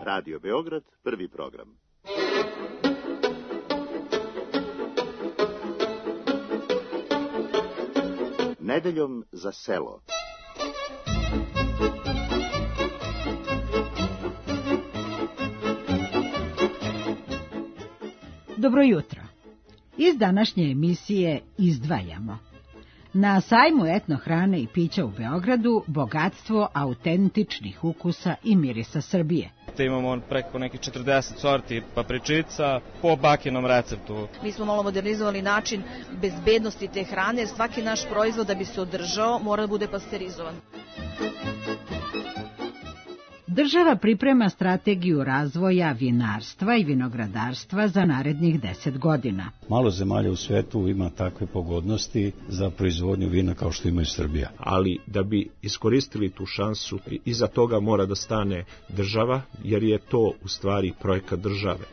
Radio Beograd, prvi program. Nedeljom za selo. Dobro jutro. Iz današnje emisije izdvajamo. Na sajmu etnohrane i pića u Beogradu bogatstvo autentičnih ukusa i mirisa Srbije. Imamo preko nekih 40 sorti papričica po bakinom receptu. Mi smo malo modernizovali način bezbednosti te hrane, jer svaki naš proizvod da bi se održao mora da bude pasterizovan. Država priprema strategiju razvoja vinarstva i vinogradarstva za narednih 10 godina. Malo zemalja u svetu ima takve pogodnosti za proizvodnju vina kao što ima i Srbija. Ali da bi iskoristili tu šansu, iza toga mora da stane država, jer je to u stvari projekat države.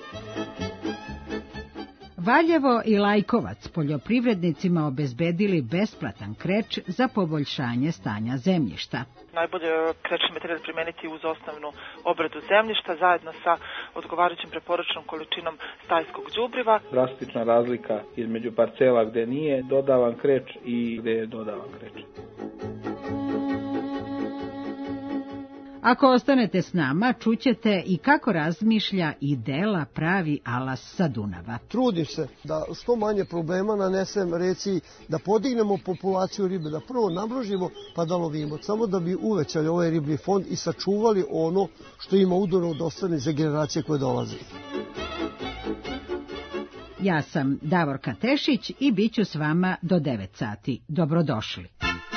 Valjevo i Lajkovac poljoprivrednicima obezbedili besplatan kreč za poboljšanje stanja zemljišta. Najbolje krečni materijal primeniti uz osnovnu obradu zemljišta zajedno sa odgovarajućim preporučenom količinom stajskog đubriva. Drastična razlika između parcela gde nije dodavan kreč i gde je dodavan kreč. Ako ostanete s nama, čućete i kako razmišlja i dela pravi Alas sa Dunava. Trudim se da što manje problema nanesem reci, da podignemo populaciju ribe, da prvo namnožimo pa da lovimo, samo da bi uvećali ovaj riblji fond i sačuvali ono što ima udano od ostane za generacije koje dolaze. Ja sam Davorka Tešić i bit ću s vama do 9 sati. Dobrodošli.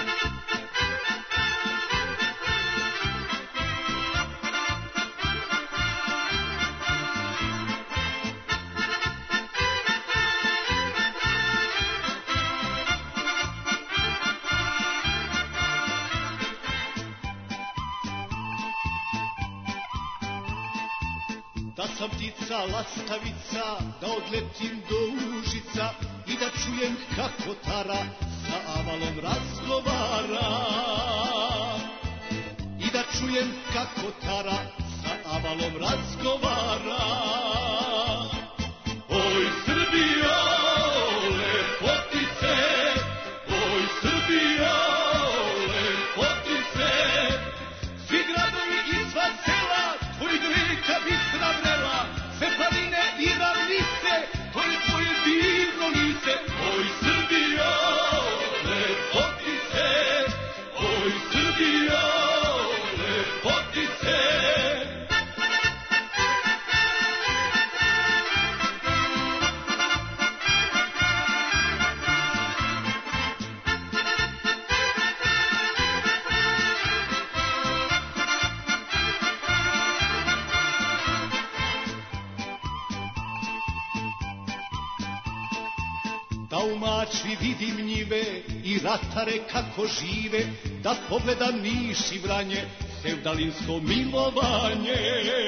Da sam ptica lastavica, da odletim do Užica i da čujem kako tara sa avalom razgovara. I da čujem kako tara sa avalom razgovara. Oj Srbijo, lepotice, oj Srbijo, lepotice, svi gradovi i sva sela, tvoj greka bistra vrela, sve planine i ravnice, to je tvoje divno lice. Oj Srbijo, lepotice, oj Srbijo, lepotice. Da u Mačvi vidim njive i ratare kako žive, da pogledam Niš i Vranje, sevdalinsko milovanje.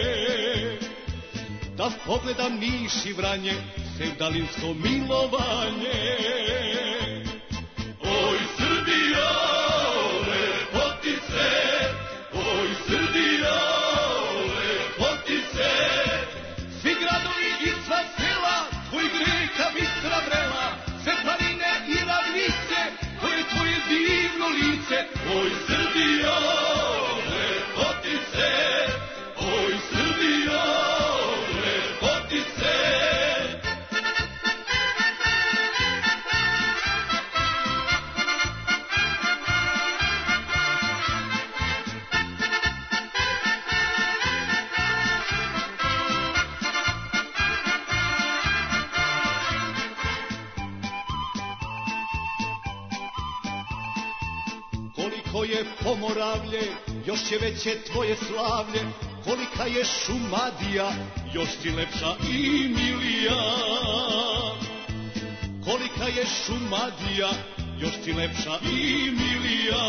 Da pogledam Niš i Vranje, sevdalinsko milovanje. Oj Srbijo, lepotice, oj Srbijo, lepotice, svi gradovi i sva sela, tvoj greka bistra vrela, sve planine i ravnice, to je tvoje divno lice. Oj Srbijo, lepotice, oj Srbijo, lepotice. Koliko je Pomoravlje, još je veće tvoje slavlje. Kolika je Šumadija, još ti lepša i milija. Kolika je Šumadija, još ti lepša i milija.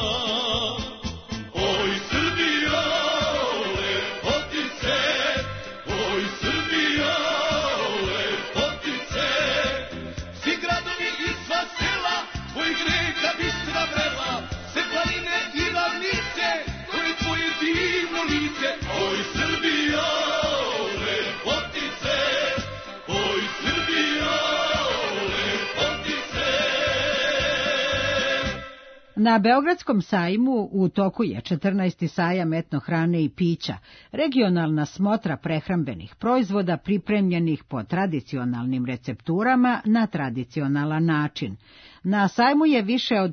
Oj Srbijo, lepotice, oj Srbijo, lepotice, svi gradovi i sva sela, tvoj greka bistra vrela, sve planine i ravnice, to je tvoje divno lice. Oj Srbijo, Na Beogradskom sajmu u toku je 14. sajam etnohrane i pića, regionalna smotra prehrambenih proizvoda pripremljenih po tradicionalnim recepturama na tradicionalan način. Na sajmu je više od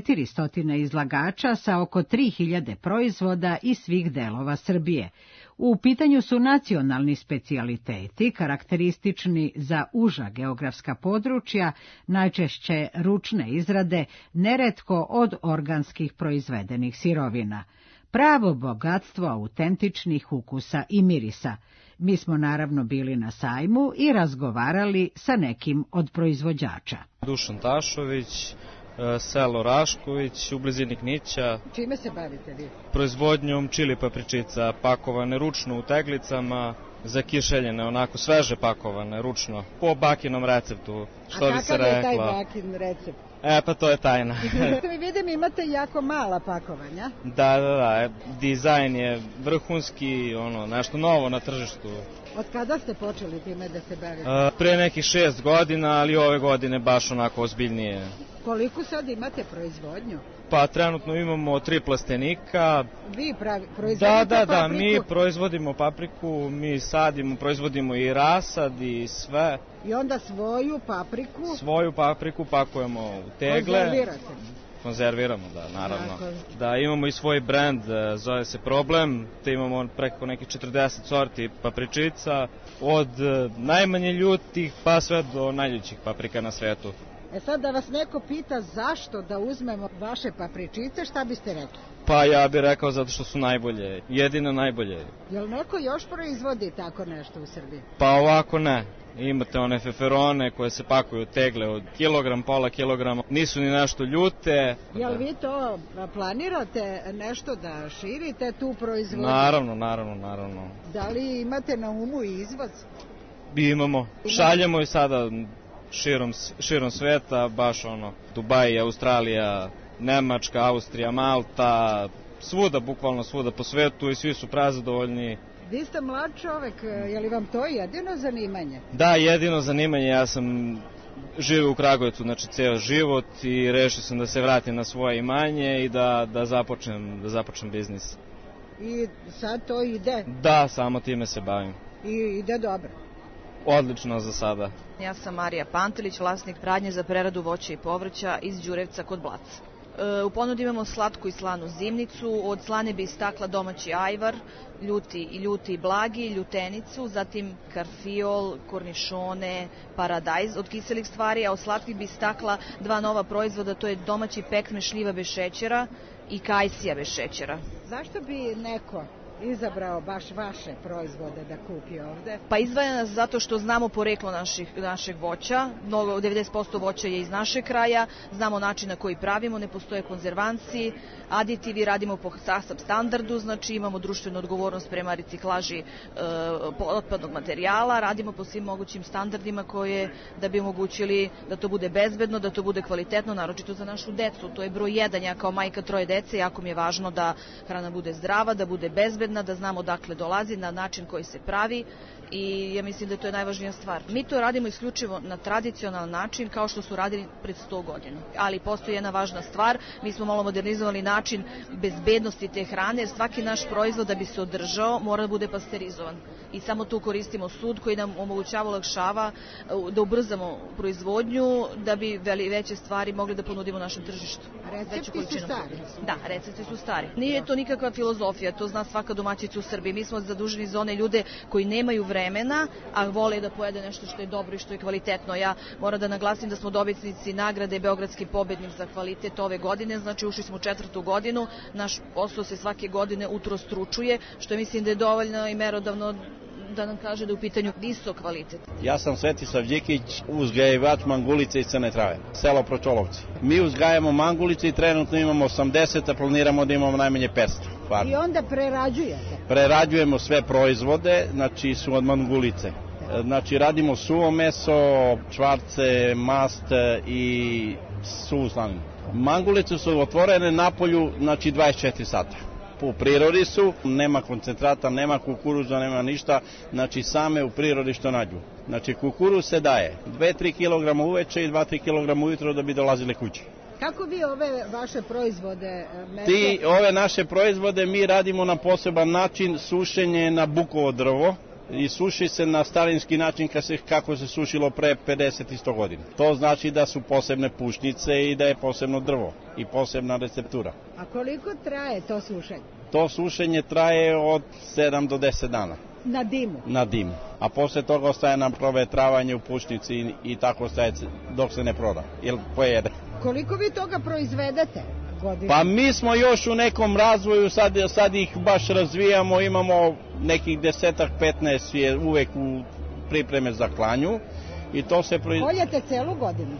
400 izlagača sa oko 3000 proizvoda iz svih delova Srbije. U pitanju su nacionalni specijaliteti, karakteristični za uža geografska područja, najčešće ručne izrade, neretko od organskih proizvedenih sirovina. Pravo bogatstvo autentičnih ukusa i mirisa. Mi smo naravno bili na sajmu i razgovarali sa nekim od proizvođača. Dušan Tašović, selo Rašković, u blizini Knića. Čime se bavite vi? Proizvodnjom čili papričica, pakovane ručno u teglicama, zakišeljene, onako sveže pakovane, ručno, po bakinom receptu, što bi se rekla. A kakav je taj bakin recept? Pa to je tajna. Vidim, imate jako mala pakovanja. Da, dizajn je vrhunski, nešto novo na tržištu. Od kada ste počeli time da se bavite? Pre nekih 6 godina, ali ove godine baš onako ozbiljnije. Koliko sad imate proizvodnju? Pa trenutno imamo 3 plastenika. Vi proizvodite papriku? Da, mi proizvodimo papriku, mi sadimo, proizvodimo i rasad i sve. I onda svoju papriku? Svoju papriku pakujemo u tegle. Konzervirate? Konzerviramo, da, naravno. Da, imamo i svoj brend, zove se Problem, te imamo preko nekih 40 sorti papričica, od najmanje ljutih pa sve do najljućih paprika na svetu. Sad da vas neko pita zašto da uzmemo vaše papričice, šta biste rekli? Pa ja bih rekao zato što su najbolje, jedino najbolje. Jel neko još proizvodi tako nešto u Srbiji? Pa ovako ne. Imate one feferone koje se pakuju u tegle od kilogram, pola kilograma, nisu ni nešto ljute. Jel vi to planirate nešto da širite tu proizvodnju? Naravno. Da li imate na umu i izvoz? Imamo. Šaljemo i sada širom sveta, baš Dubaj, Australija, Nemačka, Austrija, Malta, svuda, bukvalno svuda po svetu i svi su prezadovoljni. Vi ste mlad čovek, je li vam to jedino zanimanje? Da, jedino zanimanje, ja sam živio u Kragujevcu, znači ceo život i rešio sam da se vratim na svoje imanje i da započnem biznis. I sad to ide? Da, samo time se bavim. I ide dobro? Odlično za sada. Ja sam Marija Pantelić, vlasnik radnje za preradu voća i povrća iz Đurevca kod Blaca. U ponudi imamo slatku i slanu zimnicu, od slane bi istakla domaći ajvar, ljuti i blagi, ljutenicu, zatim karfiol, kornišone, paradajz od kiselih stvari, a od slatkih bi istakla 2 nova proizvoda, to je domaći pekmez šljiva bez šećera i kajsija bez šećera. Zašto bi neko izabrao baš vaše proizvode da kupi ovde? Pa izdvaja nas zato što znamo poreklo našeg voća, 90% voća je iz našeg kraja, znamo način na koji pravimo, ne postoje konzervanci, aditivi, radimo po SASAP standardu, znači imamo društvenu odgovornost prema reciklaži otpadnog materijala, radimo po svim mogućim standardima koje da bi omogućili da to bude bezbedno, da to bude kvalitetno, naročito za našu decu. To je broj 1, ja kao majka 3 dece, jako mi je važno da hrana bude zdrava, da bude bezbedna, da znamo odakle dolazi, na način koji se pravi i ja mislim da to je najvažnija stvar. Mi to radimo isključivo na tradicionalan način kao što su radili pred 100 godina. Ali postoji jedna važna stvar, mi smo malo modernizovali način bezbednosti te hrane, jer svaki naš proizvod da bi se održao mora da bude pasterizovan. I samo tu koristimo sud koji nam omogućava, olakšava da ubrzamo proizvodnju, da bi veće stvari mogli da ponudimo našem tržištu. Recepti su stari? Da, recepti su stari. Nije to nikakva filozofija, to zna svaka domaćica u Srbiji. Mi smo zaduženi za one ljude koji nemaju vremena, a vole da pojede nešto što je dobro i što je kvalitetno. Ja moram da naglasim da smo dobitnici nagrade Beogradski pobednik za kvalitet ove godine, znači ušli smo u 4. godinu, naš posao se svake godine utrostručuje, što mislim da je dovoljno i merodavno da nam kaže da je u pitanju visok kvalitet. Ja sam Svetislav Đikić, uzgajivač mangulice iz Crne Trave, selo Pročolovci. Mi uzgajamo mangulice i trenutno imamo 80, a planiramo da imamo najmanje 500. Farma. I onda prerađujete? Prerađujemo sve proizvode, znači su od mangulice. Znači radimo suvo meso, čvarce, mast i suvu slaninu. Mangulice su otvorene na polju, znači 24 sata. U prirodi su, nema koncentrata, nema kukuruza, nema ništa, znači same u prirodi što nađu. Znači kukuruz se daje 2-3 kg uveče i 2-3 kg ujutro da bi dolazile kući. Kako vi ove vaše proizvode Ove naše proizvode mi radimo na poseban način, sušenje na bukovo drvo i suši se na starinski način kako se sušilo pre 50 i 100 godina. To znači da su posebne pušnice i da je posebno drvo i posebna receptura. A koliko traje to sušenje? To sušenje traje od 7 do 10 dana. Na dimu? Na dimu. A posle toga ostaje nam provetravanje u pušnici i tako ostaje dok se ne proda ili pojede. Koliko vi toga proizvedete godišnje? Pa mi smo još u nekom razvoju, sad ih baš razvijamo, imamo nekih 10-15 je uvek u pripreme za klanju. I to se koljete celu godinu?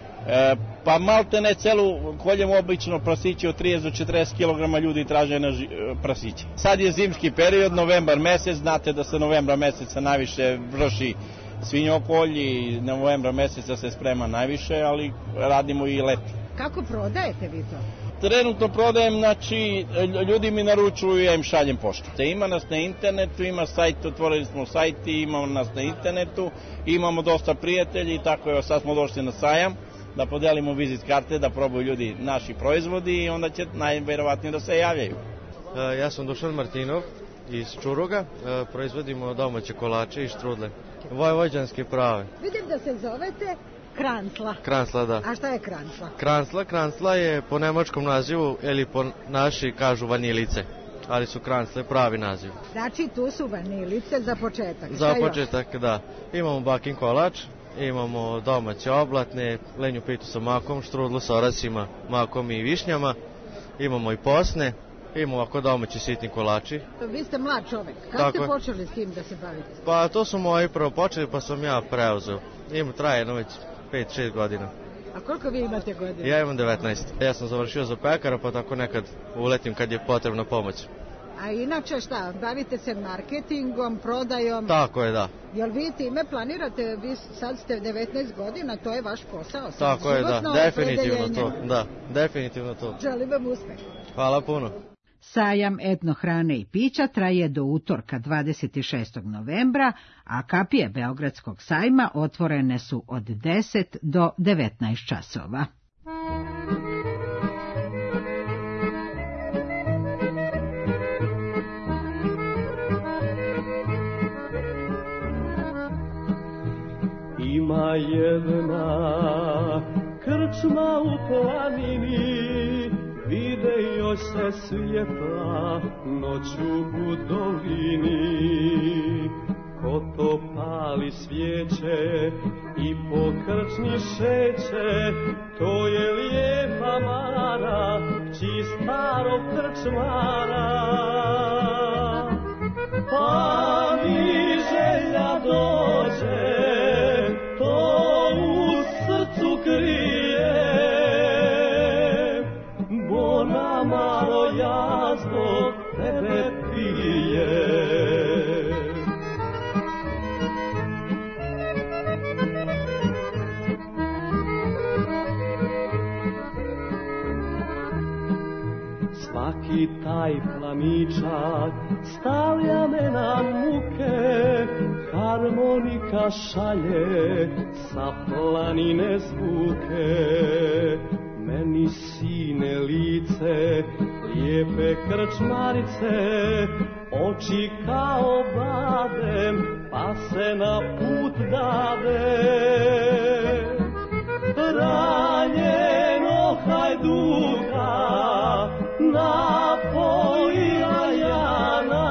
Pa malte ne celu, koljemo obično prasiće od 30 do 40 kg ljudi traže na prasiće. Sad je zimski period, novembar mesec, znate da se novembra meseca najviše vrši svinjokolj i novembra meseca se sprema najviše, ali radimo i leti. Kako prodajete vi to? Trenutno prodajem, znači ljudi mi naručuju, ja im šaljem poštu. Ima nas na internetu, ima sajt, otvorili smo sajt i imamo nas na internetu, imamo dosta prijatelji i tako je, sad smo došli na sajam da podelimo vizit karte, da probaju ljudi naši proizvodi i onda će najverovatnije da se javljaju. Ja sam Dušan Martinov iz Čuruga, proizvodimo domaće kolače i štrudle, vojvođanske prave. Vidim da se zovete Krancla. Krancla, da. A šta je krancla? Krancla je po nemačkom nazivu, ili po naši kažu vanilice, ali su krancle pravi naziv. Znači tu su vanilice za početak. Za početak, da. Imamo bakin kolač, imamo domaće oblatne, lenju pitu sa makom, štrudlu sa orasima, makom i višnjama, imamo i posne, imamo ovako domaći sitni kolači. Vi ste mlad čovek, kako ste počeli s tim da se bavite? Pa to su moji prvo počeli, pa sam ja preuzeo. Traje jedno već 5-6 godina. A koliko vi imate godina? Ja imam 19. Ja sam završio za pekara, pa tako nekad uletim kad je potrebna pomoć. A inače šta, bavite se marketingom, prodajom? Tako je, da. Jel vi time planirate, vi sad ste 19 godina, to je vaš posao? Tako je, da, definitivno to. Da, definitivno to. Želim vam uspeh. Hvala puno. Sajam etnohrane i pića traje do utorka 26. novembra, a kapije Beogradskog sajma otvorene su od 10 do 19 časova. Ima jedna krčma u planini, vide joj se svjetla noću u dolini. Ko to pali svijeće i po krčmi šeće, to je lijepa Mara, kći starog krčmara. Pa mi želja dođe, to u srcu krije, Bona Maro, ja zbog tebe pije. Svaki taj plamičak stavlja me na muke, harmonika šalje sa planine zvuke. Meni sine lice, lijepe krčmarice, oči kao badem, pa se na put dade. Ranjeno hajduka napojila Jana,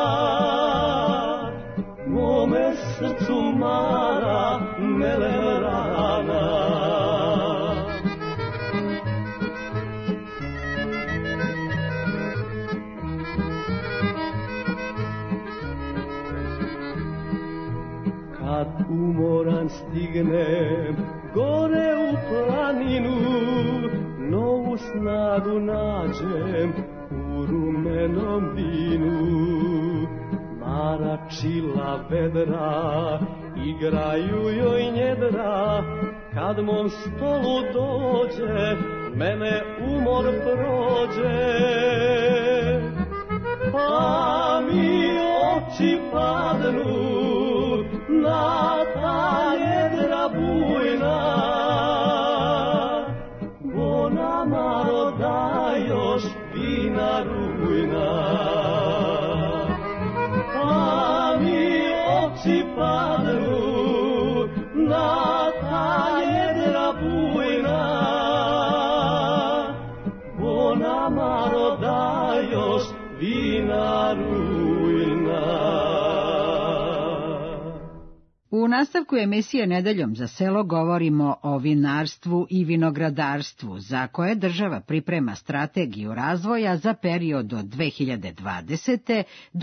mome srcu Mara melem rana. Kad umoran stignem gore u planinu, novu snagu nađem u rumenom vinu. Mara čila vedra, igraju joj njedra, kad mom stolu dođe, mene umor prođe. Pa mi oči padnu na ta njedra bujna, Bona novci padnu na ta jedra bujna, ona malo da još vina rujna. U nastavku emisije Nedeljom za selo govorimo o vinarstvu i vinogradarstvu, za koje država priprema strategiju razvoja za period od 2020. do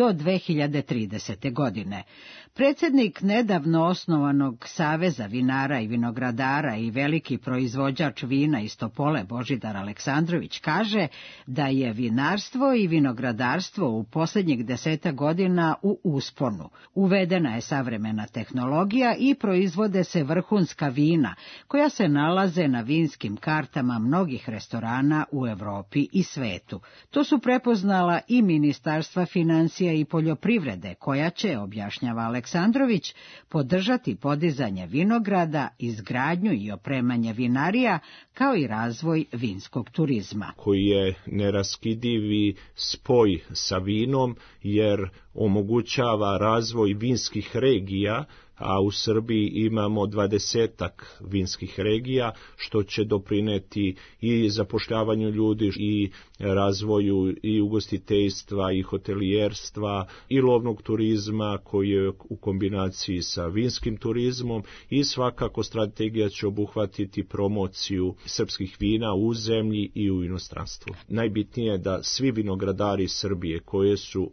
2030. godine. Predsjednik nedavno osnovanog Saveza vinara i vinogradara i veliki proizvođač vina iz Topole Božidar Aleksandrović kaže da je vinarstvo i vinogradarstvo u posljednjih 10 godina u usponu. Uvedena je savremena tehnologija i proizvode se vrhunska vina, koja se nalaze na vinskim kartama mnogih restorana u Europi i svetu. To su prepoznala i Ministarstva financija i poljoprivrede, koja će, objašnjava Aleksandrović, podržati podizanje vinograda, izgradnju i opremanje vinarija, kao i razvoj vinskog turizma. Koji je neraskidivi spoj sa vinom, jer omogućava razvoj vinskih regija, a u Srbiji imamo 20 vinskih regija, što će doprineti i zapošljavanju ljudi i razvoju i ugostiteljstva i hotelijerstva i lovnog turizma koji je u kombinaciji sa vinskim turizmom, i svakako strategija će obuhvatiti promociju srpskih vina u zemlji i u inostranstvu. Najbitnije je da svi vinogradari Srbije koje su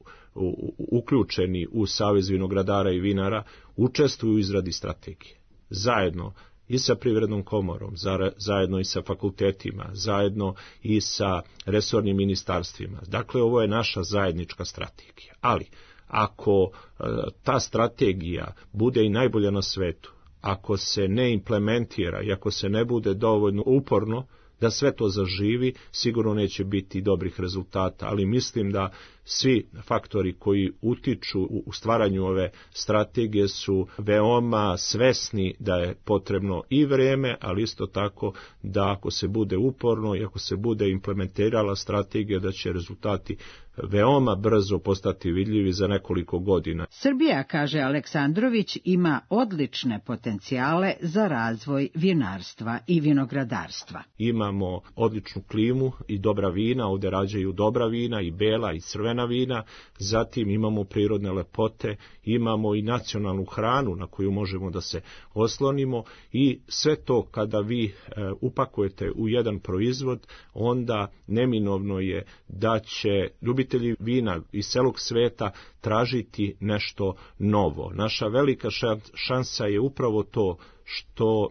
uključeni u Savez vinogradara i vinara učestvuju u izradi strategije. Zajedno i sa Privrednom komorom, zajedno i sa fakultetima, zajedno i sa resornim ministarstvima. Dakle, ovo je naša zajednička strategija. Ali, ako ta strategija bude i najbolja na svetu, ako se ne implementira i ako se ne bude dovoljno uporno da sve to zaživi, sigurno neće biti dobrih rezultata, ali mislim da svi faktori koji utiču u stvaranju ove strategije su veoma svesni da je potrebno i vreme, ali isto tako da ako se bude uporno i ako se bude implementirala strategija, da će rezultati veoma brzo postati vidljivi za nekoliko godina. Srbija, kaže Aleksandrović, ima odlične potencijale za razvoj vinarstva i vinogradarstva. Imamo odličnu klimu i dobra vina, ovdje rađaju dobra vina i bela i crvena vina, zatim imamo prirodne lepote, imamo i nacionalnu hranu na koju možemo da se oslonimo, i sve to kada vi upakujete u jedan proizvod, onda neminovno je da će ljubitelji vina iz celog sveta tražiti nešto novo. Naša velika šansa je upravo to što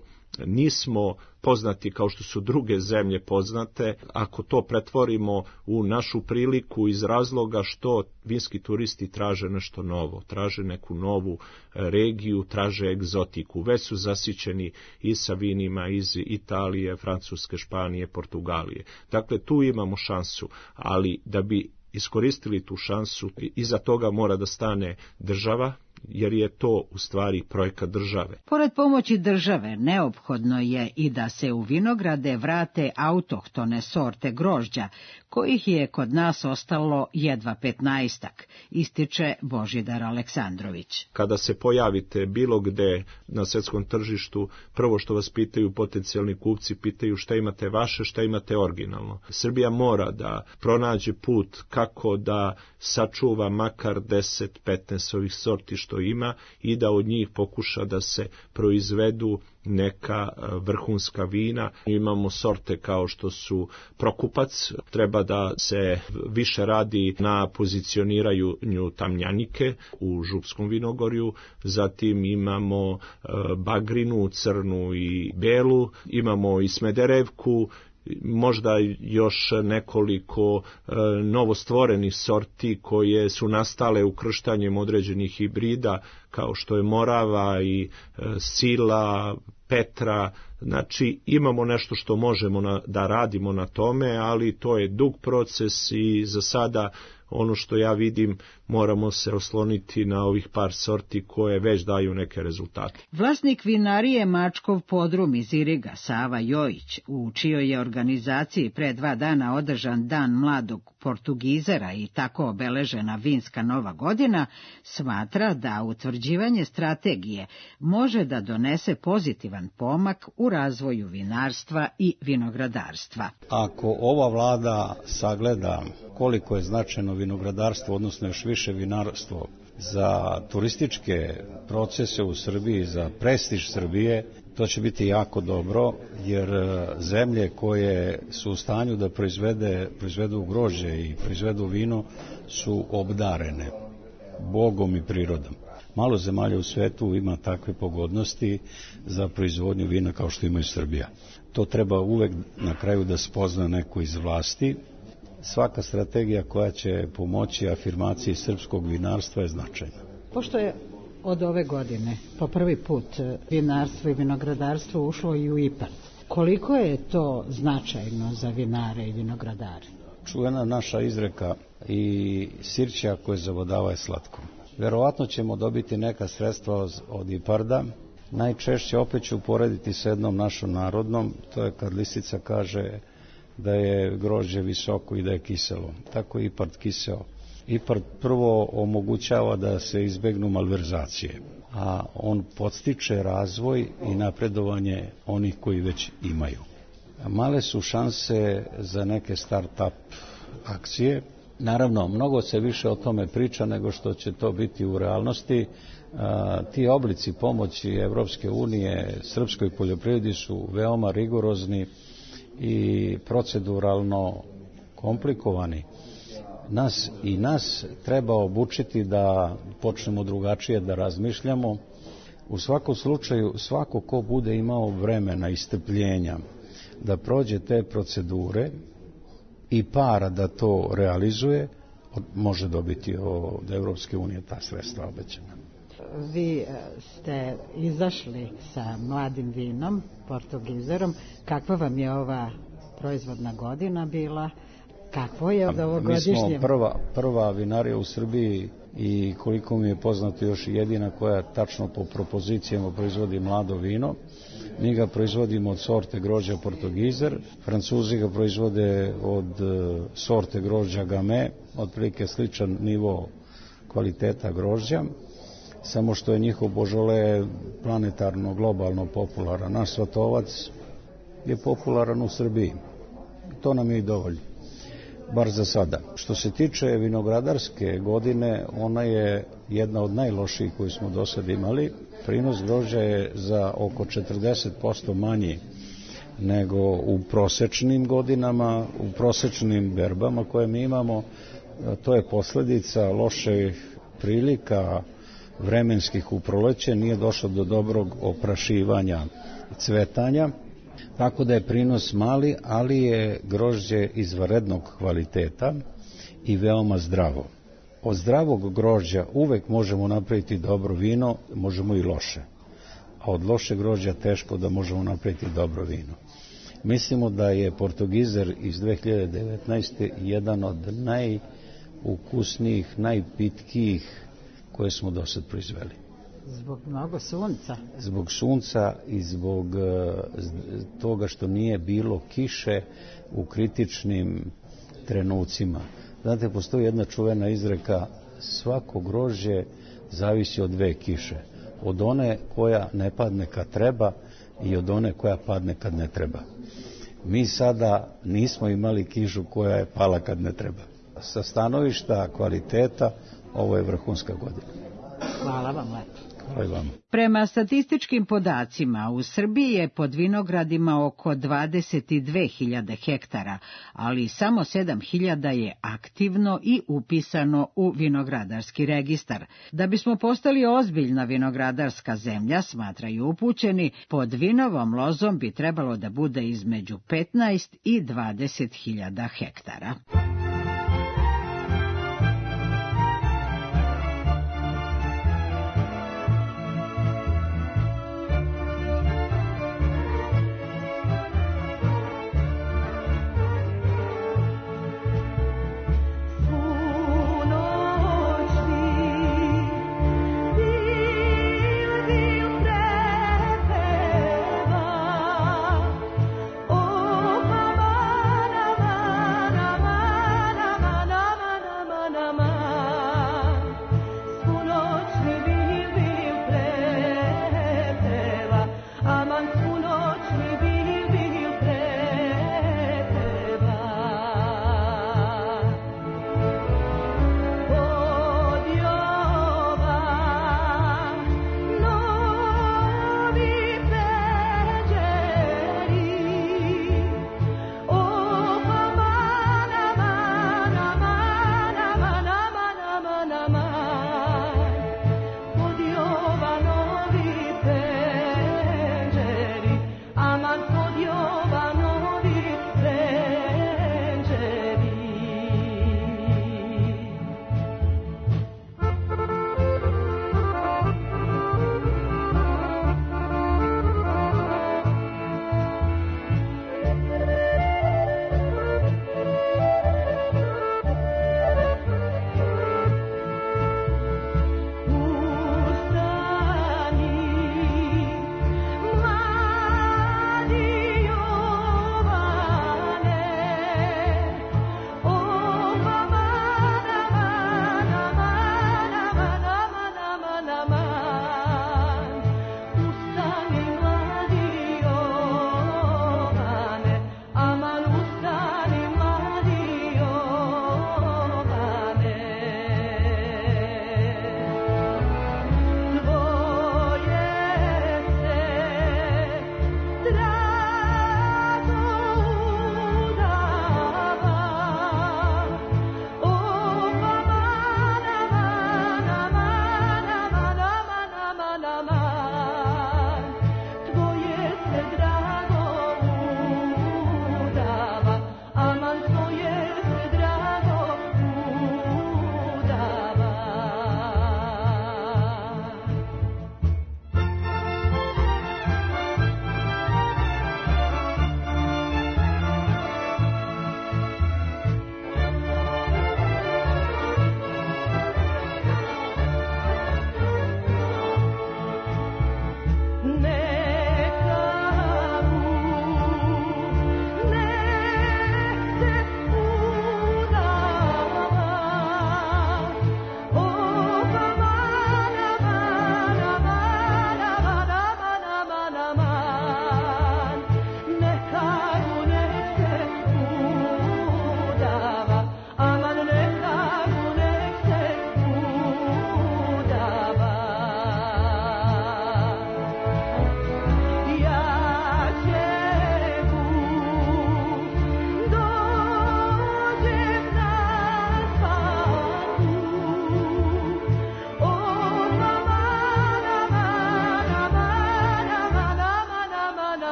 nismo poznati kao što su druge zemlje poznate, ako to pretvorimo u našu priliku iz razloga što vinski turisti traže nešto novo, traže neku novu regiju, traže egzotiku. Već su zasićeni i sa vinima iz Italije, Francuske, Španije, Portugalije. Dakle, tu imamo šansu, ali da bi iskoristili tu šansu, iza toga mora da stane država, jer je to u stvari projekat države. Pored pomoći države, neophodno je i da se u vinograde vrate autohtone sorte grožđa, kojih je kod nas ostalo jedva 15, ističe Božidar Aleksandrović. Kada se pojavite bilo gde na svetskom tržištu, prvo što vas pitaju potencijalni kupci, pitaju šta imate vaše, šta imate originalno. Srbija mora da pronađe put kako da sačuva makar 10-15 ovih sorti što ima i da od njih pokuša da se proizvedu neka vrhunska vina. Imamo sorte kao što su Prokupac, treba da se više radi na pozicioniranju tamnjanike u Župskom vinogorju, zatim imamo Bagrinu, crnu i belu, imamo i Smederevku, možda još nekoliko novostvorenih sorti koje su nastale ukrštanjem određenih hibrida, kao što je Morava i Sila, Petra. Znači, imamo nešto što možemo da radimo na tome, ali to je dug proces i za sada ono što ja vidim, moramo se osloniti na ovih par sorti koje već daju neke rezultate. Vlasnik vinarije Mačkov podrum iz Iriga, Sava Jojić, u čijoj je organizaciji pre 2 dana održan Dan mladog Portugizera i tako obeležena vinska nova godina, smatra da utvrđivanje strategije može da donese pozitivan pomak u razvoju vinarstva i vinogradarstva. Ako ova vlada sagleda koliko je značajno vinogradarstvo, odnosno još više vinarstvo, za turističke procese u Srbiji, za prestiž Srbije, to će biti dobro, jer zemlje koje su u stanju da proizvedu grožđe i proizvedu vino su obdarene Bogom i prirodom. Malo zemalja u svetu ima takve pogodnosti za proizvodnju vina kao što ima i Srbija. To treba uvek na kraju da spozna neko iz vlasti. Svaka strategija koja će pomoći afirmaciji srpskog vinarstva je značajna. Pošto je od ove godine po prvi put vinarstvo i vinogradarstvo ušlo i u IPARD, koliko je to značajno za vinare i vinogradare? Čuvena naša izreka i sirće koje zavodava je slatko. Verovatno ćemo dobiti neka sredstva od IPARD-a. Najčešće opet ću uporediti sa jednom našom narodnom, to je kad lisica kaže da je grožđe visoko i da je kiselo. Tako je IPARD kiseo. IPARD prvo omogućava da se izbegnu malverzacije, a on podstiče razvoj i napredovanje onih koji već imaju. Male su šanse za neke start-up akcije. Naravno, mnogo se više o tome priča nego što će to biti u realnosti. Ti oblici pomoći Evropske unije srpskoj poljoprivredi su veoma rigorozni i proceduralno komplikovani. Nas treba obučiti da počnemo drugačije da razmišljamo. U svakom slučaju, svako ko bude imao vremena i strpljenja da prođe te procedure i para da to realizuje, može dobiti od Evropske unije ta sredstva obećana. Vi ste izašli sa mladim vinom, Portugizerom. Kakva vam je ova proizvodna godina bila? Kakvo je od ovogodišnje? Mi smo prva vinarija u Srbiji i koliko mi je poznato još jedina koja tačno po propozicijama proizvodi mlado vino. Mi ga proizvodimo od sorte grožđa Portugizer, Francuzi ga proizvode od sorte grožđa Gamay, otprilike sličan nivo kvaliteta grožđa, samo što je njihov božole planetarno, globalno popularan. Naš Svatovac je popularan u Srbiji. To nam je i dovoljno, bar za sada. Što se tiče vinogradarske godine, ona je jedna od najlošijih koju smo do sada imali. Prinos grožđa je za oko 40% manji nego u prosečnim godinama, u prosečnim berbama koje mi imamo. To je posledica loših prilika vremenskih u proleće, nije došlo do dobrog oprašivanja cvetanja, tako da je prinos mali, ali je grožđe izvanrednog kvaliteta i veoma zdravo. Od zdravog grožđa uvek možemo napraviti dobro vino, možemo i loše, a od loše grožđa teško da možemo napraviti dobro vino. Mislimo da je Portugizer iz 2019. jedan od najukusnijih, najpitkijih koje smo do sad proizveli. Zbog mnogo sunca? Zbog sunca i zbog toga što nije bilo kiše u kritičnim trenucima. Znate, postoji jedna čuvena izreka, svako grožđe zavisi od 2 kiše. Od one koja ne padne kad treba i od one koja padne kad ne treba. Mi sada nismo imali kišu koja je pala kad ne treba. Sa stanovišta kvaliteta, ovo je vrhunska godina. Hvala vam lepo. Hvala vam. Prema statističkim podacima, u Srbiji je pod vinogradima oko 22.000 hektara, ali samo 7.000 je aktivno i upisano u vinogradarski registar. Da bismo postali ozbiljna vinogradarska zemlja, smatraju upućeni, pod vinovom lozom bi trebalo da bude između 15 i 20.000 hektara.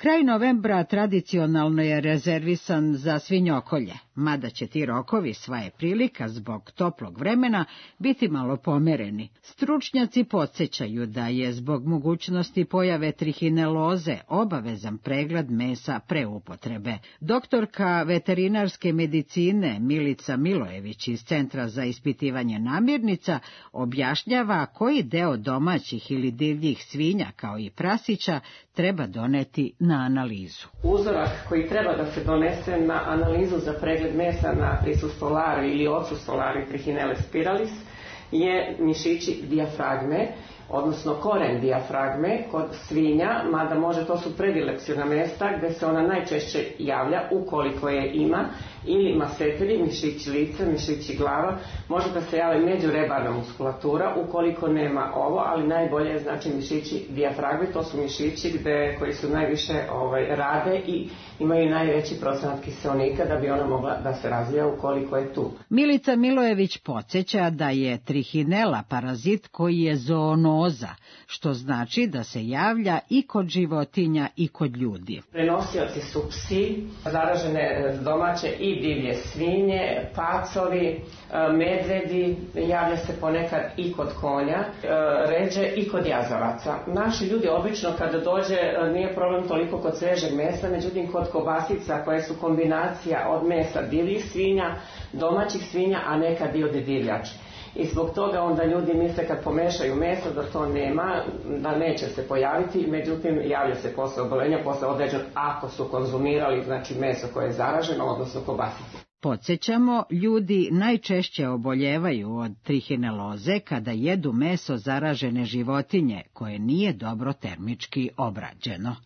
Kraj novembra tradicionalno je rezervisan za svinjokolje, mada će ti rokovi svaje prilika zbog toplog vremena biti malo pomereni. Stručnjaci podsjećaju da je zbog mogućnosti pojave trihineloze obavezan pregled mesa pre upotrebe. Doktorka veterinarske medicine Milica Milojević iz Centra za ispitivanje namirnica objašnjava koji deo domaćih ili divljih svinja kao i prasića treba doneti na analizu. Uzorak koji treba da se donese na analizu za pregled mesa na prisustvo larvi ili odsustvo larvi Trichinelle spiralis je mišići dijafragme, odnosno koren dijafragme kod svinja, mada može, to su predilekciona mesta gde se ona najčešće javlja ukoliko je ima, ili maseteri, mišići lica, mišići glava, može da se jave međurebarna muskulatura ukoliko nema ovo, ali najbolje je znači mišići dijafragme, to su mišići koji su najviše rade i imaju najveći procenat kiseonika da bi ona mogla da se razvija ukoliko je tu. Milica Milojević podsjeća da je trihinela parazit koji je zoonoza, što znači da se javlja i kod životinja i kod ljudi. Prenosioci su psi, zaražene domaće i divlje svinje, pacovi, medvedi, javlja se ponekad i kod konja, ređe i kod jazavaca. Naši ljudi obično kada dođe nije problem toliko kod svežeg mesa, međutim kod kobasica koje su kombinacija od mesa divljih svinja, domaćih svinja, a nekad i od divljači. I zbog toga onda ljudi misle kad pomešaju meso da to nema, da neće se pojaviti, međutim javlja se posle oboljenja, posle određen ako su konzumirali znači meso koje je zaraženo, odnosno kobasice. Podsjećamo, ljudi najčešće oboljevaju od trihineloze kada jedu meso zaražene životinje koje nije dobro termički obrađeno.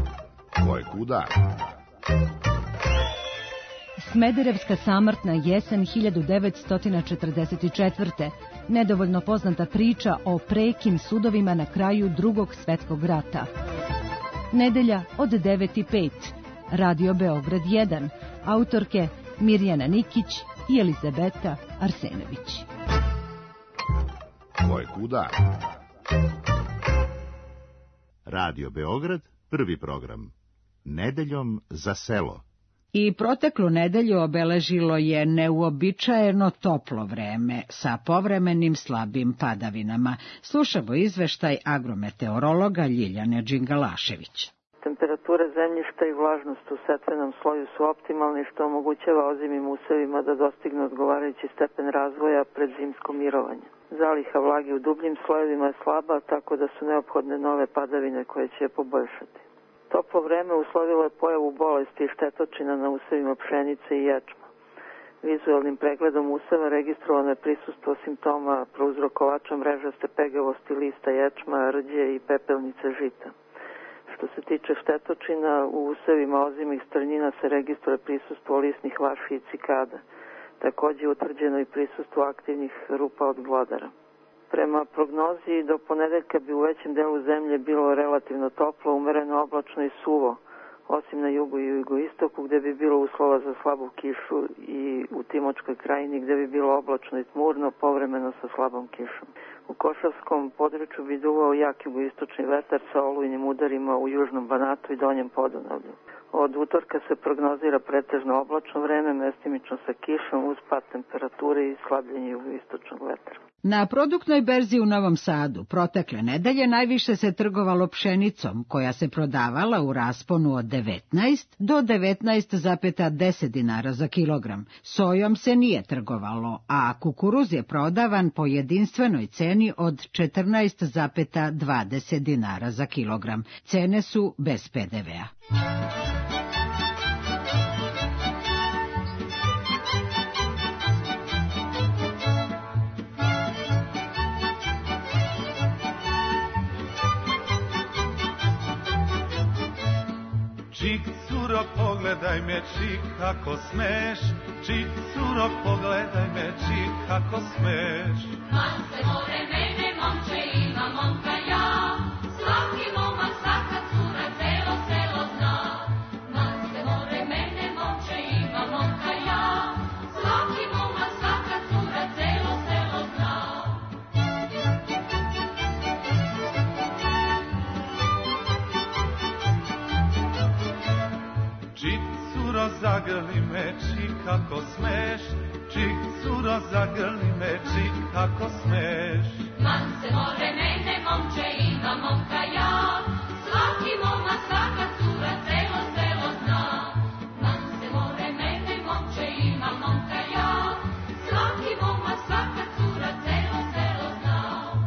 Ko je kuda? Smederevska samrtna jesen 1944. Nedovoljno poznata priča o prekim sudovima na kraju Drugog svetskog rata. Nedelja od 9:05. Radio Beograd 1. Autorke Mirjana Nikić i Elizabeta Arsenović. Ko je kuda? Radio Beograd, prvi program. Nedeljom za selo. I proteklu nedelju obeležilo je neuobičajeno toplo vreme sa povremenim slabim padavinama. Slušamo izveštaj agrometeorologa Ljiljane Đingalašević. Temperature zemljišta i vlažnost u setvenom sloju su optimalni, što omogućava ozimim usevima da dostignu odgovarajući stepen razvoja pred zimsko mirovanje. Zaliha vlage u dubljim slojevima je slaba, tako da su neophodne nove padavine koje će je poboljšati. Toplo vreme uslovilo je pojavu bolesti i štetočina na usevima pšenice i ječma. Vizualnim pregledom useva registrovano je prisustvo simptoma prouzrokovača mrežaste pegavosti lista ječma, rđe i pepelnice žita. Što se tiče štetočina, u usevima ozimih strnjina se registruje prisustvo lisnih vaši i cikada. Takođe je utvrđeno i prisustvo aktivnih rupa od glodara. Prema prognozi, do ponedeljka bi u većem delu zemlje bilo relativno toplo, umereno oblačno i suvo, osim na jugu i jugoistoku gde bi bilo uslova za slabu kišu i u Timočkoj krajini gde bi bilo oblačno i tmurno, povremeno sa slabom kišom. U Košavskom području bi duvao jak jugoistočni vetar sa olujnim udarima u južnom Banatu i donjem Podunavlju. Od utorka se prognozira pretežno oblačno vreme, mestimično sa kišom uz pad temperature i slabljenje jugoistočnog vetra. Na produktnoj berzi u Novom Sadu protekle nedelje najviše se trgovalo pšenicom, koja se prodavala u rasponu od 19 do 19,10 dinara za kilogram. Sojom se nije trgovalo, a kukuruz je prodavan po jedinstvenoj ceni od 14,20 dinara za kilogram. Cene su bez PDV-a. Čik, curo, pogledaj me, čik, kako smeš. Čik, curo, pogledaj me, čik, kako smeš. Man se more mene, momče, ima momka ja. Svaki momak, svaka cura, celo selo zna. Man se more mene, momče, ima momka ja. Svaki momak, svaka cura, celo selo zna. zagrli me, čik kako smeš, čik curo zagrli me, čik kako smeš. Man se more mene, momče, ima momka ja, svaki momak, svaka cura, celo selo zna. Man se more mene, momče, ima momka ja, svaki momak, svaka cura, celo selo zna.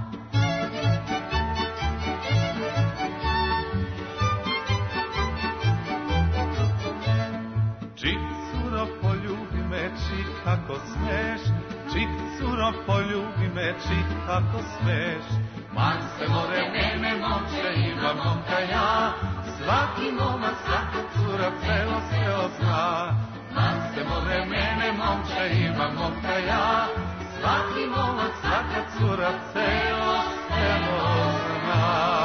Čik curo poljubi me, čik kako smeš, čik curo poljubi me, čik kako smeš. Man se more mene, momče, ima momka ja, svaki momak, svaka cura, celo selo zna. Man se more mene, momče, ima momka ja, svaki momak, svaka cura, celo selo zna.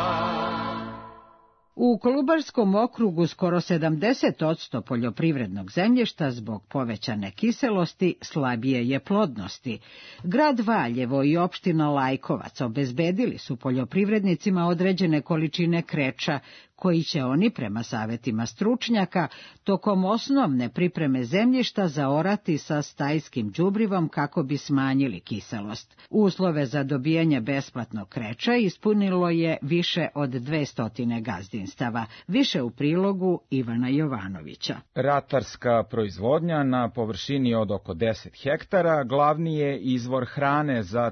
U Kolubarskom okrugu skoro 70% poljoprivrednog zemljišta zbog povećane kiselosti slabije je plodnosti. Grad Valjevo i opština Lajkovac obezbedili su poljoprivrednicima određene količine kreča koji će oni, prema savetima stručnjaka, tokom osnovne pripreme zemljišta zaorati sa stajskim đubrivom kako bi smanjili kiselost. Uslove za dobijanje besplatnog kreča ispunilo je više od 200 gazdinstava. Više u prilogu Ivana Jovanovića. Ratarska proizvodnja na površini od oko 10 hektara glavni je izvor hrane za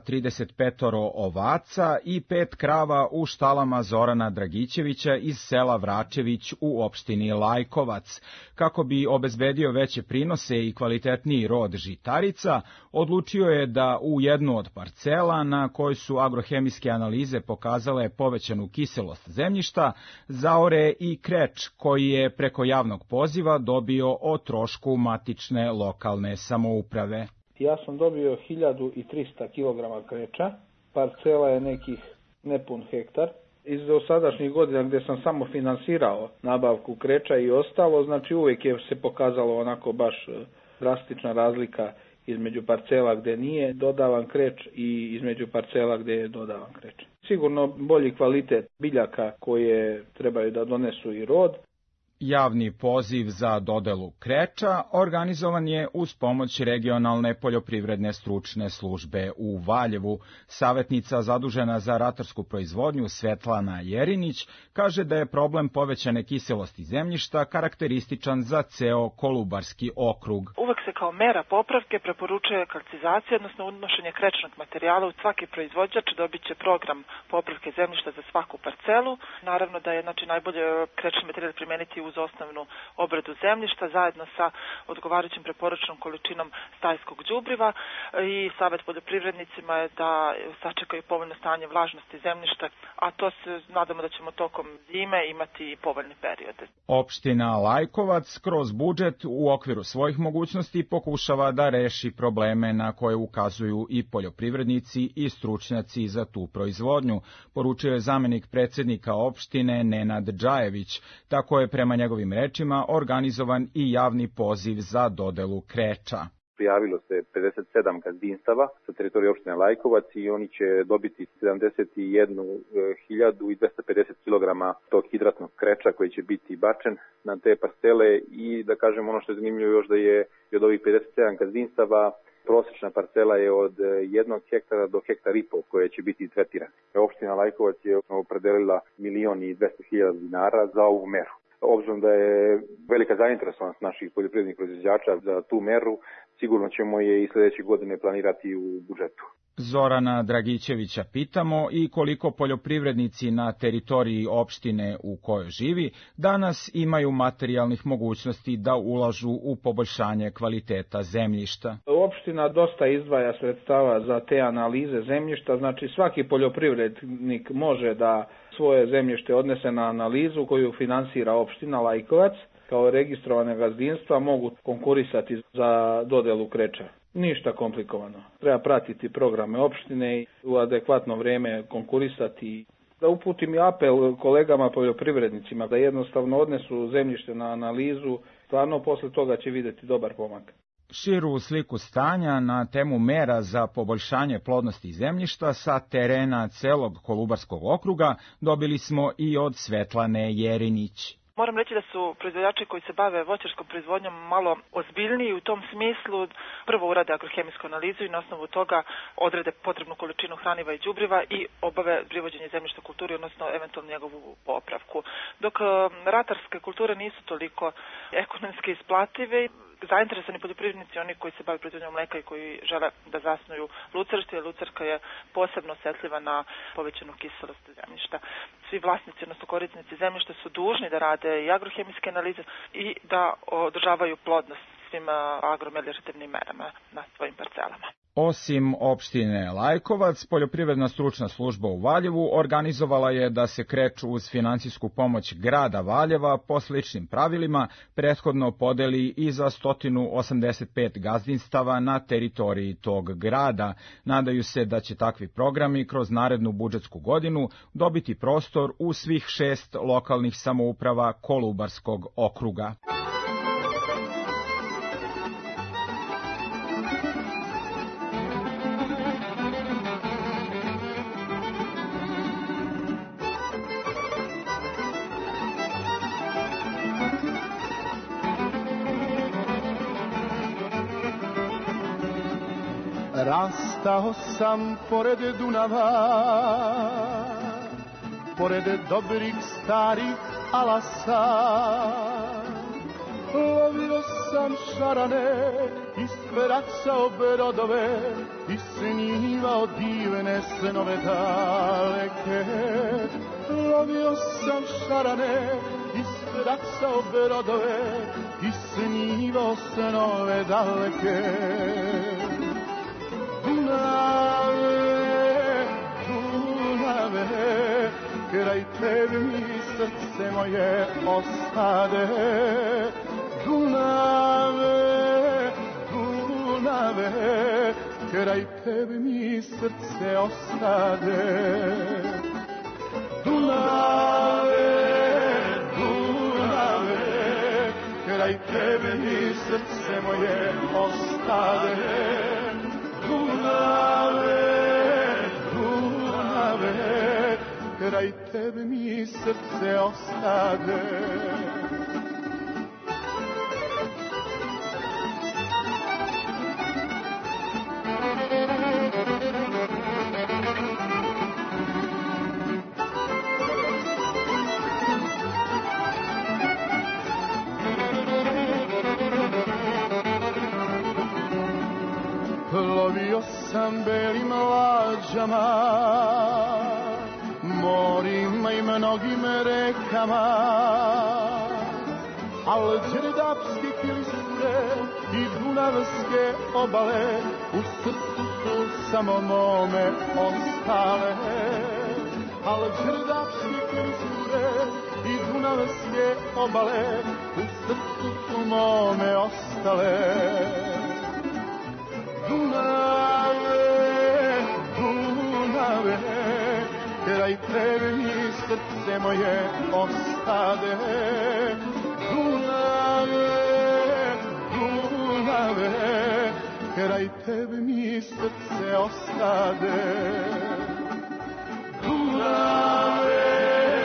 35 ovaca i 5 krava u štalama Zorana Dragićevića iz sela Vračević u opštini Lajkovac. Kako bi obezbedio veće prinose i kvalitetniji rod žitarica, odlučio je da u jednu od parcela na kojoj su agrohemijske analize pokazale povećanu kiselost zemljišta, zaore i kreč koji je preko javnog poziva dobio o trošku matične lokalne samouprave. Ja sam dobio 1300 kg kreča, parcela je nekih nepun hektar. Iz dosadašnjih godina gdje sam samo finansirao nabavku kreča i ostalo, znači uvijek je se pokazalo onako baš drastična razlika između parcela gdje nije dodavan kreč i između parcela gdje je dodavan kreč. Sigurno bolji kvalitet biljaka koje trebaju da donesu i rod. Javni poziv za dodelu kreča organizovan je uz pomoć regionalne poljoprivredne stručne službe u Valjevu. Savjetnica zadužena za ratarsku proizvodnju Svetlana Jerinić kaže da je problem povećane kiselosti zemljišta karakterističan za ceo Kolubarski okrug. Uvek se kao mera popravke preporučuje kalcizacija, odnosno unošenje krečnog materijala u svaki proizvođač dobit će program popravke zemljišta za svaku parcelu. Naravno da je najbolje krečni materijal primeniti uz osnovnu obradu zemljišta zajedno sa odgovarajućim preporučenom količinom stajskog đubriva i savjet poljoprivrednicima je da sačekaju povoljno stanje vlažnosti zemljišta, a to se nadamo da ćemo tokom zime imati i povoljne periode. Opština Lajkovac kroz budžet u okviru svojih mogućnosti pokušava da reši probleme na koje ukazuju i poljoprivrednici i stručnjaci za tu proizvodnju, poručio je zamenik predsjednika opštine Nenad Džajević. Tako je prema njegovim rečima organizovan i javni poziv za dodelu kreča. Prijavilo se 57 gazdinstava sa teritorije opštine Lajkovac i oni će dobiti 71.250 kg tog hidratnog kreča koji će biti bačen na te parcele i da kažem ono što je zanimljivo još da je od ovih 57 gazdinstava prosječna parcela je od 1 hektara do hektar i pol koje će biti tretirane. Opština Lajkovac je opredelila 1.200.000 dinara za ovu meru. Obzirom da je velika zainteresovanost naših poljoprivrednih proizvođača za tu meru, sigurno ćemo je i sljedeće godine planirati u budžetu. Zorana Dragićevića pitamo i koliko poljoprivrednici na teritoriji opštine u kojoj živi danas imaju materijalnih mogućnosti da ulažu u poboljšanje kvaliteta zemljišta. Opština dosta izdvaja sredstava za te analize zemljišta, znači svaki poljoprivrednik može da svoje zemljište odnese na analizu koju finansira opština Lajkovac. Kao registrovane gazdinstva mogu konkurisati za dodelu kreča. Ništa komplikovano. Treba pratiti programe opštine i u adekvatno vrijeme konkurisati. Da uputim i apel kolegama poljoprivrednicima da jednostavno odnesu zemljište na analizu, stvarno posle toga će vidjeti dobar pomak. Širu sliku stanja na temu mera za poboljšanje plodnosti zemljišta sa terena celog Kolubarskog okruga dobili smo i od Svetlane Jerinić. Moram reći da su proizvođači koji se bave voćarskom proizvodnjom malo ozbiljniji u tom smislu. Prvo urade agrohemijsku analizu i na osnovu toga odrede potrebnu količinu hraniva i đubriva i obave privođenje zemljišta kulturi, odnosno eventualno njegovu popravku. Dok ratarske kulture nisu toliko ekonomski isplative, zainteresovani poljoprivrednici, oni koji se bave proizvodnjom mleka i koji žele da zasnuju lucerstvo, jer lucerka je posebno osetljiva na povećanu kiselost zemljišta. Svi vlasnici, odnosno korisnici zemljišta su dužni da rade i agrohemijske analize i da održavaju plodnost svim agromeliorativnim merama na svojim parcelama. Osim opštine Lajkovac, Poljoprivredna stručna služba u Valjevu organizovala je da se kreču uz finansijsku pomoć grada Valjeva po sličnim pravilima prethodno podeli i za 185 gazdinstava na teritoriji tog grada. Nadaju se da će takvi programi kroz narednu budžetsku godinu dobiti prostor u svih 6 lokalnih samouprava Kolubarskog okruga. Rastao sam pored Dunava, pored dobrih starih alasa. Lovio sam šarane, ispracao brodove i snimao divne snove daleke. Lovio sam šarane, ispracao brodove i snimao snove daleke. Dunave, Dunave, kraj tebi mi srce moje ostade. Dunave, Dunave, kraj tebi mi srce ostade. Dunave, Dunave, kraj tebi mi srce moje ostade. Dunave, Dunave, kraj tebe mi srce ostade. Plovio sam belim lađama, morima i mnogim rekama, al đerdapske klisure i dunavske obale u srcu su samo mome ostale. Al đerdapske klisure i dunavske obale u srcu su mome ostale. Dunave, Dunave, kraj tebe mi srce moje ostade. Dunave, Dunave, kraj tebe mi srce ostade. Dunave,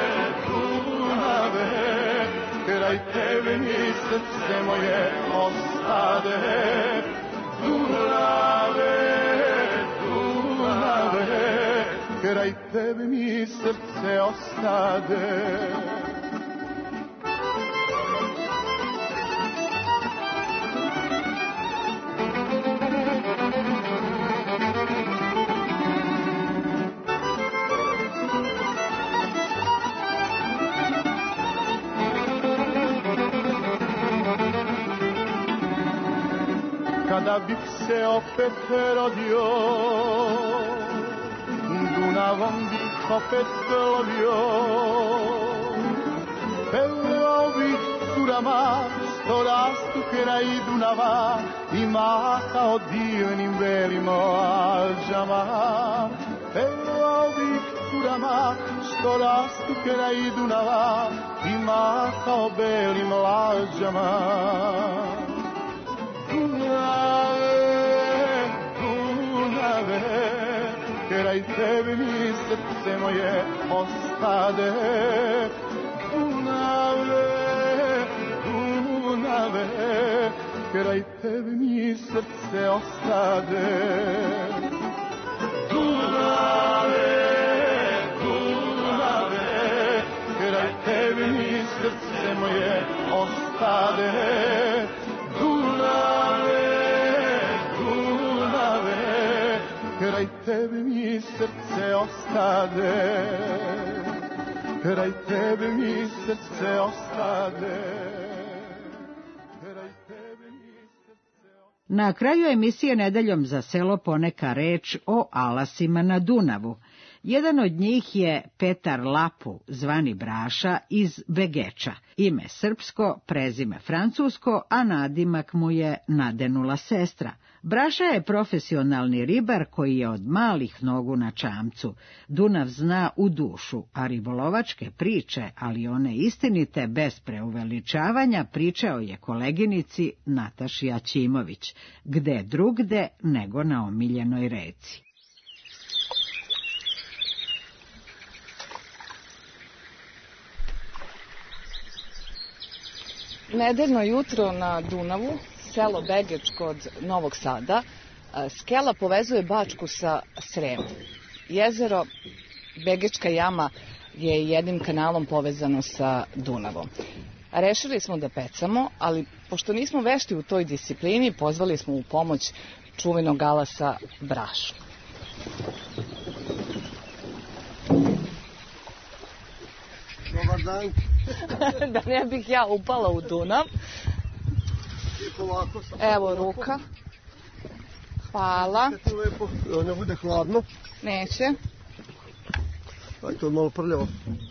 Dunave, kraj tebe mi srce moje ostade. Dunave, Dunave, kraj tebe mi srce ostade. Kada bih se opet rodio, Dunavom bih opet plovio. Pevao bih curama što rastu kraj Dunava i mahao divnim belim lađama. Pevao bih curama što rastu kraj Dunava i mahao belim lađama. Dunave, Dunave, kraj tebe mi srce moje ostade. Dunave, kraj tebi mi srce ostade. Dunave, Dunave, kraj tebi mi srce moje ostade. Dunave, Dunave, kraj tebi mi srce ostade. Kraj tebi mi srce ostade. Na kraju emisije Nedeljom za selo poneka reč o alasima na Dunavu. Jedan od njih je Petar Lapu, zvani Braša, iz Begeča. Ime srpsko, prezime francusko, a nadimak mu je nadenula sestra. Braša je profesionalni ribar koji je od malih nogu na čamcu. Dunav zna u dušu, a ribolovačke priče, ali one istinite bez preuveličavanja, pričao je koleginici Nataši Aćimović, gde drugde nego na omiljenoj reci. Nedeljno jutro na Dunavu, selo Begeč kod Novog Sada, skela povezuje Bačku sa Sremom. Jezero Begečka jama je jednim kanalom povezano sa Dunavom. Rešili smo da pecamo, ali pošto nismo vešti u toj disciplini, pozvali smo u pomoć čuvenog alasa Brašu. Dobar dan. Da ne bih ja upala u Dunav. Evo ruka. Hvala. Ne bude hladno. Neće. Aj, to je malo prljavo.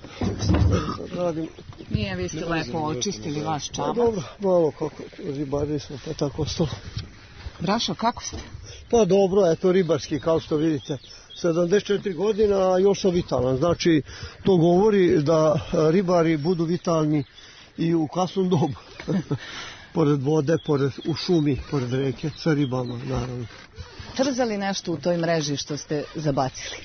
Radim. Nije, vi ste lepo očistili vaš čamac. Dobro, malo kako ribari smo, pa tako ostalo. Brašo, kako ste? Pa dobro, eto ribarski, kao što vidite. 74 godina, a još sam vitalan. Znači, to govori da ribari budu vitalni i u kasnom dobu. Pored vode, u šumi, pored reke, sa ribama, naravno. Trzali nešto u toj mreži što ste zabacili?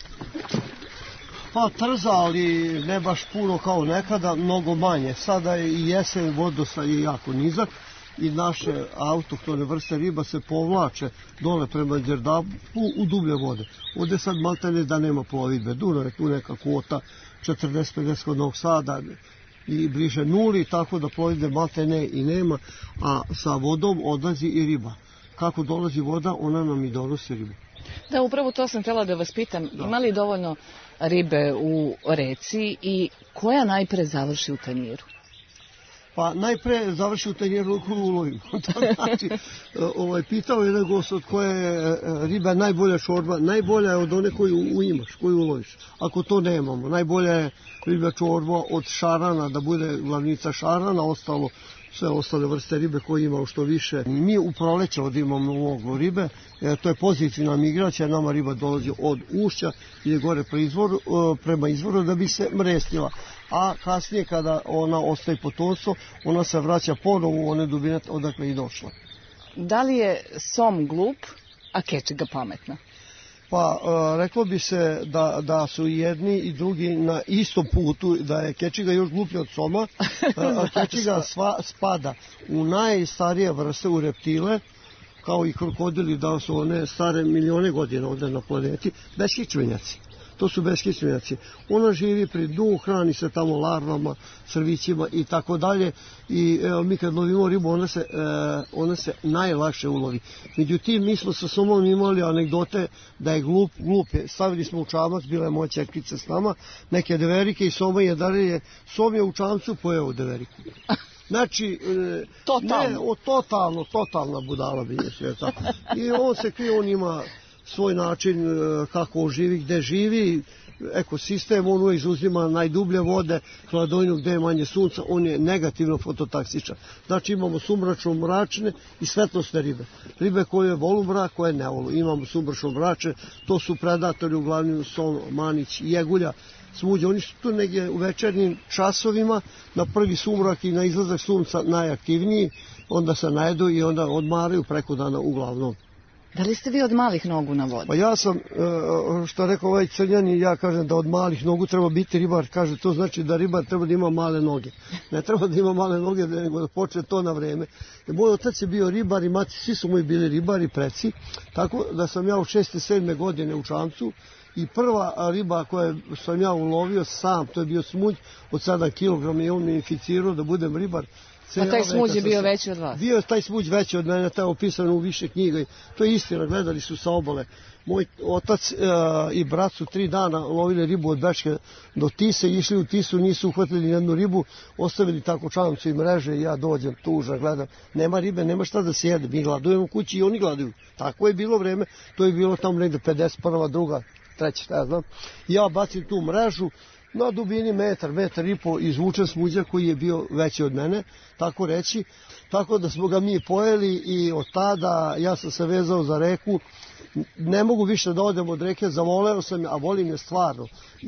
Pa trza, ali ne baš puno kao nekada, mnogo manje. Sada je i jesen, vodostaj je jako nizak i naše autohtone vrste riba se povlače dole prema Đerdapu u dublje vode. Ovdje sad maltene da nema plovidbe. Dunav je tu neka kvota 40-50 kod Novog Sada i bliže nuli, tako da plovidbe maltene i nema, a sa vodom odlazi i riba. Kako dolazi voda, ona nam i donosi ribu. Da, upravo to sam htjela da vas pitam. Ima li dovoljno ribe u reci i koja najpre završi u tanjiru? Pa najpre završi u tanjiru koju ulovimo. Znači, pitao je jedan gost od koje je riba najbolja čorba. Najbolja je od one koju imaš, koju uloviš. Ako to nemamo, najbolja je riba čorba od šarana, da bude glavnica šarana, ostalo sve ostale vrste ribe koje imamo što više. Mi u proleće ovdje imamo mnogo ribe, to je pozitivna migracija, nama riba dolazi od ušća i gore prema izvoru da bi se mrestila. A kasnije kada ona ostaje potomstvo, ona se vraća ponovo u one dubine odakle i došla. Da li je som glup, a kečiga pametna? Pa reklo bi se da su jedni i drugi na istom putu, da je kečiga još gluplja od soma, a kečiga spada u najstarije vrste, u reptile, kao i krokodili, da su one stare milione godina ovdje na planeti, beskičmenjaci. To su beskičmenjaci. Ona živi pri dnu, hrani se tamo larvama, crvićima i tako dalje. I mi kad lovimo ribu, ona se najlakše ulovi. Međutim, mi smo sa somom imali anegdote da je glup je. Stavili smo u čamac, bila je moja ćerkica s nama, neke deverike i soma je darije. Som je u čamcu pojeo deveriku. Znači, totalna budala bi je sve tako. I on se krije, on ima svoj način kako on živi, gde živi, ekosistem, on izuzima najdublje vode, hladovinu gde je manje sunca, on je negativno fototaksičan. Znači imamo sumračno mračne i svetlosne ribe. Ribe koje volu mrak, koje ne volu. Imamo sumračno mračne, to su predatori, uglavnom sol, manić, jegulja, smuđe. Oni su tu negdje u večernjim časovima, na prvi sumrak i na izlazak sunca najaktivniji, onda se najedu i onda odmaraju preko dana uglavnom. Da li ste vi od malih nogu na vodi? Pa ja sam, što rekao ovaj Crnjani, ja kažem da od malih nogu treba biti ribar, kaže to znači da ribar treba da ima male noge. Ne treba da ima male noge, nego da počne to na vreme. Moj otac je bio ribar i mati, svi su moji bili ribari, preci, tako da sam ja u 6. 7. godine u Čamcu i prva riba koju sam ja ulovio sam, to je bio smuđ od 7 kg i on me inficirao da budem ribar. A taj smuđ je bio veći od vas? Bio je taj smuđ veći od mene, to je opisano u više knjiga. To je istina, gledali su sa obale. Moj otac i brat su 3 dana lovili ribu od Bečke do Tise, išli u Tisu, nisu uhvatili jednu ribu, ostavili tako Čamcu i mreže i ja dođem tuža, gledam, nema ribe, nema šta da se jede, mi gladujemo u kući i oni gladuju. Tako je bilo vreme, to je bilo tamo negde 51. druga, treća, šta ja znam. Ja bacim tu mrežu, na dubini metar i po izvučen smuđa koji je bio veći od mene, tako reći. Tako da smo ga mi pojeli i od tada ja sam se vezao za reku. Ne mogu više da odem od reke, zavoleo sam je, a volim je stvarno.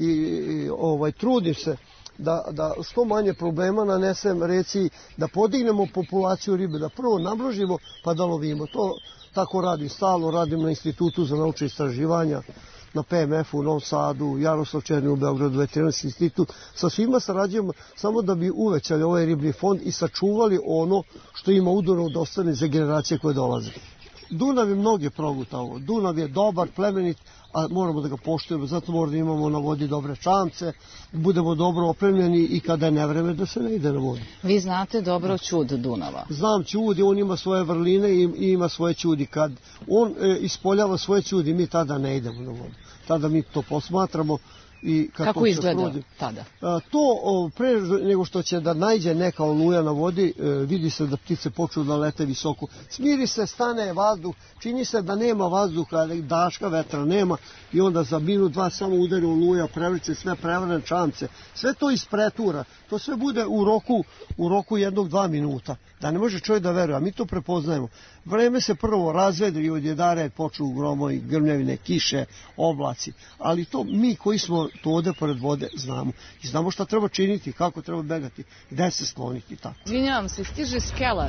I trudim se da što manje problema nanesem reci, da podignemo populaciju ribe, da prvo namnožimo pa da lovimo. To tako radim, stalno radim na Institutu za naučne istraživanja, na PMF-u u Novom Sadu, Jaroslav Černi u Beogradu, Veterinarski institut. Sa svima sarađujemo samo da bi uvećali ovaj riblji fond i sačuvali ono što ima u Dunavu da ostane za generacije koje dolaze. Dunav je mnoge progutao. Dunav je dobar, plemenit, a moramo da ga poštujemo, zato moramo da imamo na vodi dobre čamce, budemo dobro opremljeni i kada je nevreme da se ne ide na vodu. Vi znate dobro ćud Dunava? Znam ćud i on ima svoje vrline i ima svoje ćudi. Kad on ispoljava svoje ćudi, mi tada ne idemo na vodu. Tada mi to posmatramo. I kako izgleda tada? To pre nego što će da najde neka oluja na vodi, vidi se da ptice počnu da lete visoko. Smiri se, stane vazduh, čini se da nema vazduha, daška vetra nema i onda za minut, dva samo udari oluja, prevrice sve prevrne čamce. Sve to ispretura. To sve bude u roku 1-2 minuta. Da ne može čovjek da veruje, a mi to prepoznajemo. Vreme se prvo razvedri od jedare, počnu gromovi, grmljavine, kiše, oblaci. Ali to mi koji smo to ovde pored vode znamo. I znamo šta treba činiti, kako treba begati, gde se skloniti. Tako. Izvinjavam se, stiže skela.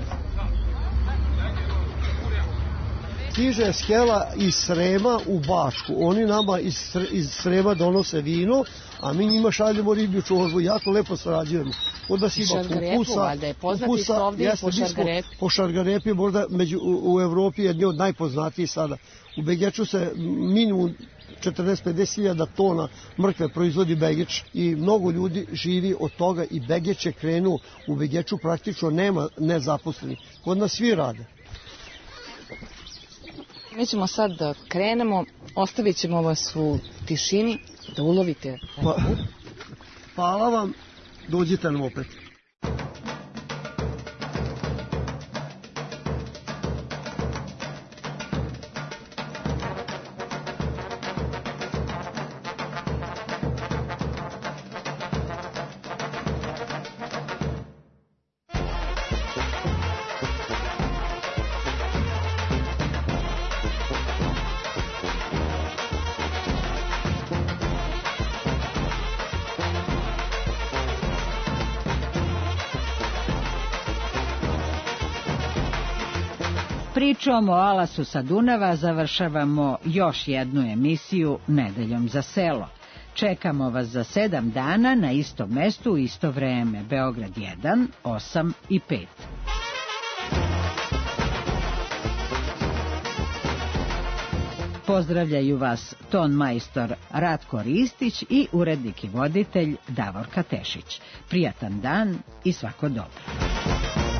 Stiže skela iz Srema u Bačku. Oni nama iz Srema donose vino, a mi njima šaljemo riblju čorbu. Jako lepo sarađujemo. Od nas ima kupusa, po šargarepi, možda u Evropi jedni od najpoznatijih sada. U Begeču se minimum 40-50 tona mrkve proizvodi Begeč i mnogo ljudi živi od toga i Begeč je krenuo. U Begeču praktično nema nezaposlenih. Kod nas svi rade. Mi ćemo sad da krenemo, ostavit ćemo vas u tišini da ulovite. Hvala vam, dođite nam opet. Pričom o Alasu sa Dunava završavamo još jednu emisiju Nedeljom za selo. Čekamo vas za 7 dana na istom mestu u isto vreme. Beograd 1, 8 i 5. Pozdravljaju vas ton majstor Ratko Ristić i urednik i voditelj Davorka Tešić. Prijatan dan i svako dobro.